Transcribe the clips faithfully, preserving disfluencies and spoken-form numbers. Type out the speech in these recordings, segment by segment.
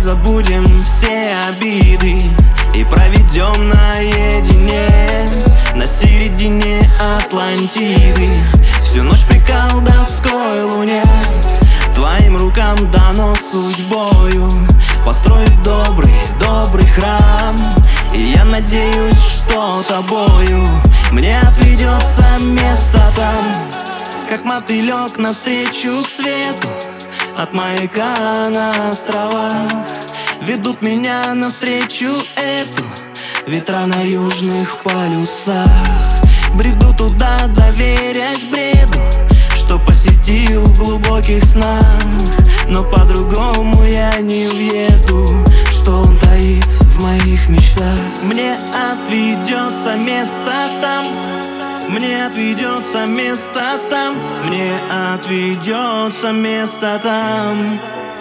забудем все обиды и проведем наедине на середине Атлантиды всю ночь при колдовской луне. Твоим рукам дано судьбою построить добрый, добрый храм. И я надеюсь, что тобою мне отведется место там. Как мотылек навстречу к свету от маяка на островах ведут меня навстречу эту ветра на южных полюсах. Бреду туда, доверясь бреду, что посетил в глубоких снах. Но по-другому я не уеду, что он таит в моих мечтах. Мне отведется место там, мне отведется место там, мне отведется место там.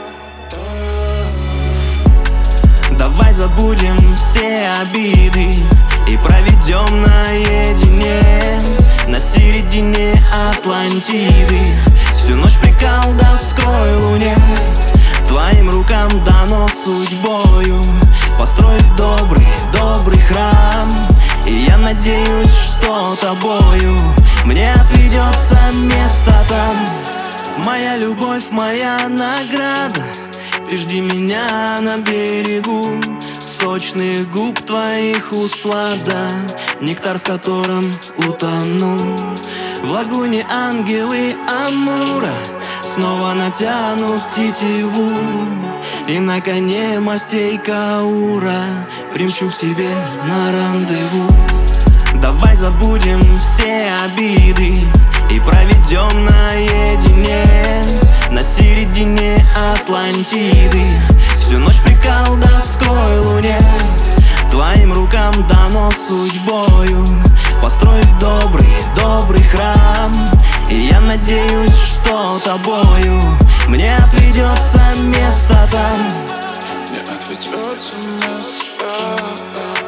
Давай забудем все обиды и проведем наедине на середине Атлантиды всю ночь при колдовской луне. Твоим рукам дано судьбою построить добрый, добрый храм. И я надеюсь, что тобою мне отведется место там. Моя любовь, моя награда, ты жди меня на берегу сочных губ твоих услада, нектар, в котором утону. В лагуне ангелы Амура снова натянут тетиву, и на коне мастей Каура примчу к тебе на рандеву. Давай забудем все обиды и проведем наедине на середине Атлантиды всю ночь при колдовской луне. Твоим рукам дано судьбою построить добрый, добрый храм. И я надеюсь, что тобою мне отведется место там. Мне отведется место.